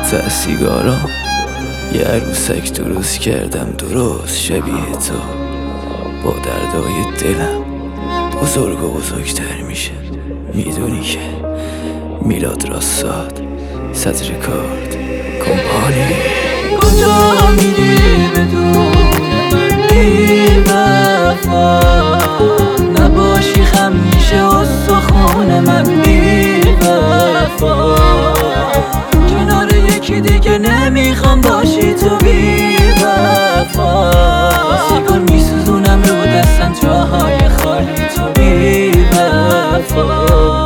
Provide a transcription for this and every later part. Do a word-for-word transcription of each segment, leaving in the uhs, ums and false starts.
قطع از سیگارام یه عروسک درست کردم درست شبیه تو، با دردای دلم بزرگ و بزرگتر میشه. میدونی که میلاد راستاد صدر کارت کمپانی. کجا میری بدون من بی وفا، نباشی خم میشه استخون من بی وفا. کنار یکی دیگه نمیخوام باشی تو بی وفا. سیگار میسوزونم رو دستم جاهای خالی تو بی وفا.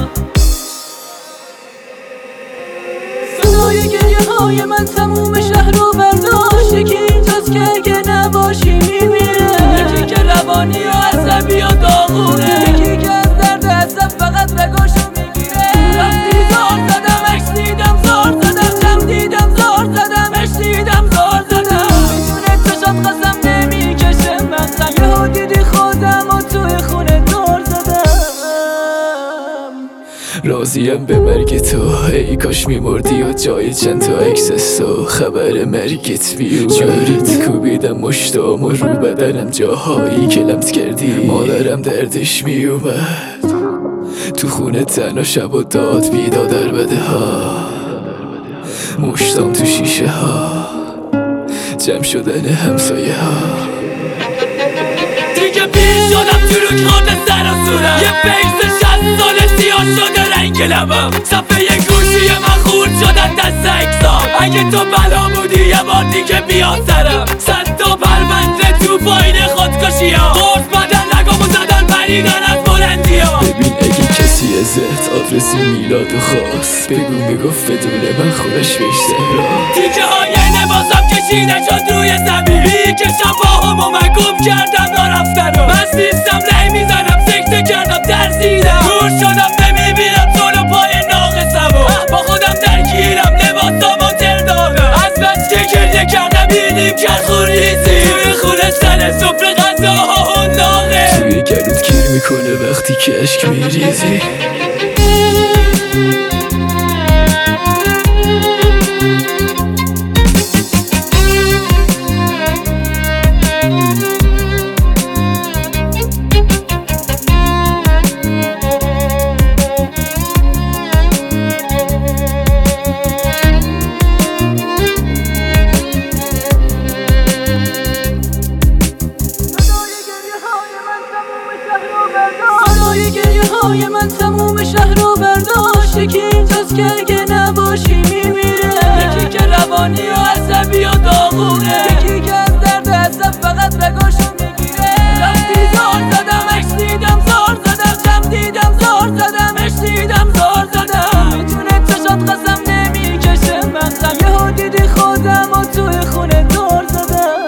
صدای گریه های من تموم شهر رو برداشت. یکی اینجاست که اگه نباشی میمیره، یکی که روانی و عصبی و داغونه، یکی که از درد عصب فقط رگاشو میگیره. رفتی زار زدم عکس دیدم زار زدم، جمع دیدم زار زدم عشق دیدم زار زدم. میدونه چشات قسم نمیکشه من یهو دیدی خودم و توی خونه دار زدم. راضیم به مرگ تو، ای کاش میمردی و جای چند تا عکس تو خبر مرگت بیومد. جوری کوبیدم مشتام و رو بدنم جاهایی که لمس کردی، مادرم دردش میومد. تو خونه تنها شب و داد بیداد در بده ها، مشتام تو شیشه ها، جمع شدن همسایه ها. دیگه پیر شدم تو رو خورده سر و صورت، یه فیس شست ساله سیاه شده رنگ لبم. صفحه یه گوشی من خورد شدن دست اکسام. اگه تو بلا بودی یه بار دیگه بیا سرم. صد تا پرونده تو پایین خودکشی ها، قرص بدن نگامو زدن پریدن از بلندی ها. ببین اگه کسی ازت آدرس میلادو خواست، بگو میگفت بدونه من خونش بهش زهرا. تیکه های لباسم کشیده شد روی زمین، میکشم باهامو من گم کردم نارفتن. من سیستم ری میزنم سکته کردم ترسیدم، دور شدم نمیبینم جلو پای ناقصم. با خودم درگیرم لباسامو تر دادم، از بس که گریه کردم بینیم کرخون ریزی. توی خونه سر سفره غذاها هنداغه، توی گلوت گیر میکنه وقتی که عشق میریزی. صدای گریه های من تموم شهر رو برداشت. یکی اینجاست که اگه نباشی میمیره، یکی که روانی و عصبی و داغونه، یکی که از درد عصب فقط رگاشو میگیره. رفتی زار زدم عکس دیدم زار زدم، جمع دیدم زار زدم عشق دیدم زار زدم. میتونه چشات قسم نمیکشه من یهو دیدی خودم و توی خونه دار زدم.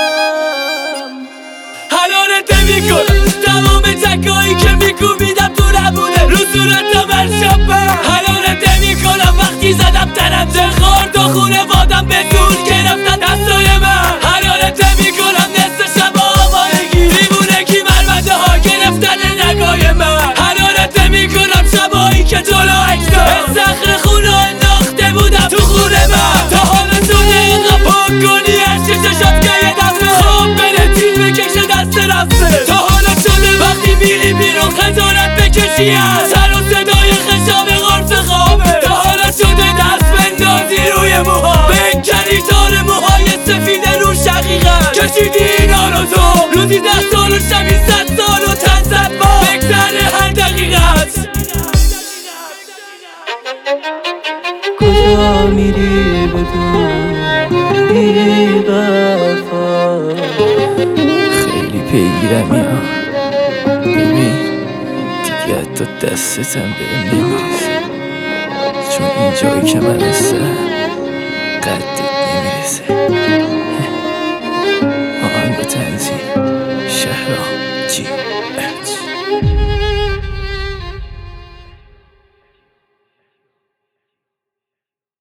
حلالت میکنم تمام تکایی که میکوبیدم تو نبوده، رو صورتم هر شبه. حلالت میکنم وقتی زدم تنم دل خورد و خونه وادم به زور گرفتن دستای من. حلالت میکنم نصف شب آوارگی، دیوونه کی مرمده ها گرفتن نگاه من. حلالت میکنم شبایی که جلو عکسا استخر خونه انداخته بودم تو خونه من. تا حالا شده اینقدر پاک کنی از چششات که یه دفعه خواب بره تیل بکشه دست رفته. تا حالا شده وقتی میری بیرون خجالت بکشی از سر و صدای خشاب غرص خوابه. تا حالا شده دست بندازی روی موها، بکنی تار موهای سفید رو شقیقت. کشیدی اینا رو تو روزی ده سال و شبی صد سال و چند صد ماه بگذره هر دقیقت. کجا میری بدون بی وفا؟ خیلی پیگیرم یا ببین دیگه حتی دستتم بهم نمیرسه، چون این جایی که من هستم قدت نمیرسه. آهنگ و تنظیم شهرام جی.